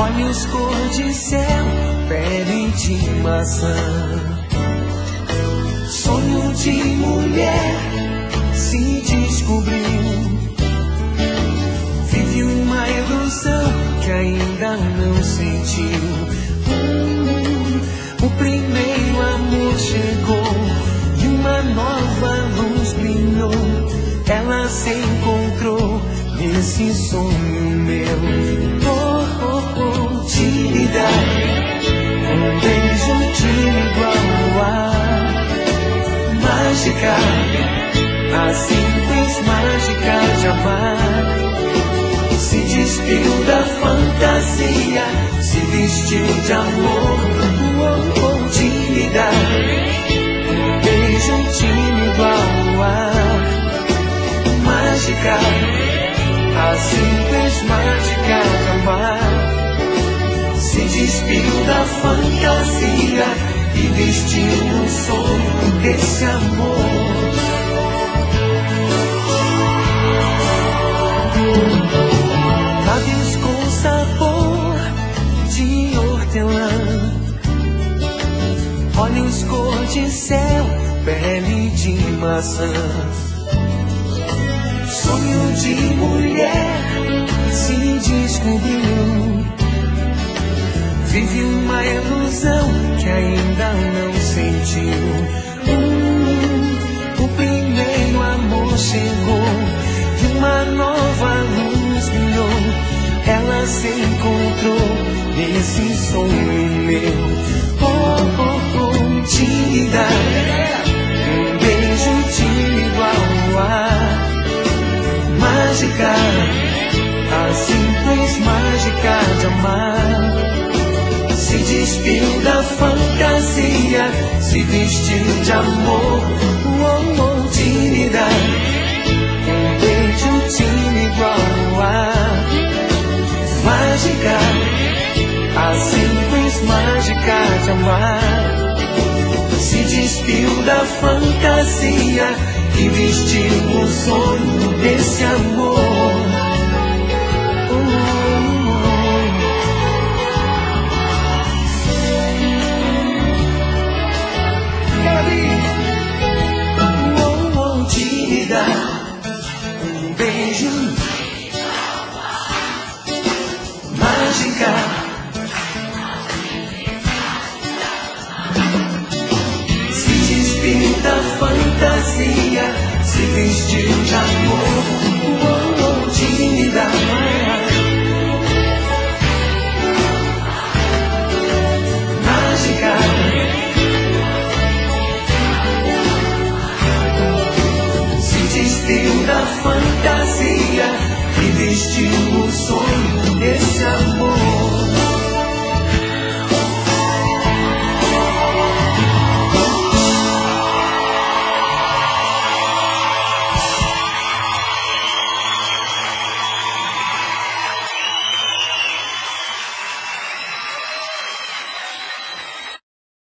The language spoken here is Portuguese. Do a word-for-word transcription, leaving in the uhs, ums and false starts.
Olhos cor de céu, pele de maçã. Sonho de mulher se descobriu. Vive uma ilusão que ainda não sentiu. Hum, o primeiro amor chegou e uma nova luz brilhou. Ela se encontrou nesse sonho meu. Oh, oh, oh, te dar um beijo tímido igual ao ar. Mágica, a simples mágica de amar. Se despiu da fantasia, se vestiu de amor. Oh, oh, te dar um beijo tímido igual ao ar. Mágica, a simples mágica de amar. Se despiu da fantasia e vestiu o sonho desse amor. Lábios com sabor de hortelã, olhos cor de céu, pele de maçã. Sonho de mulher se descobriu. Vive uma ilusão que ainda não sentiu. Hum, o primeiro amor chegou e uma nova luz brilhou. Ela se encontrou nesse sonho meu. Oh, oh, oh, te dar um beijo tímido ao ar. Mágica, a simples mágica de amar. Se despiu da fantasia, se vestiu de amor. Oh, oh, te dar um beijo tímido ao ar. Mágica, a simples mágica de amar. Se despiu da fantasia e vestiu o sonho desse amor. Oh, oh, te dar um beijo. Mágica, se despiu da fantasia, se vestiu de amor. Oh, oh, te dar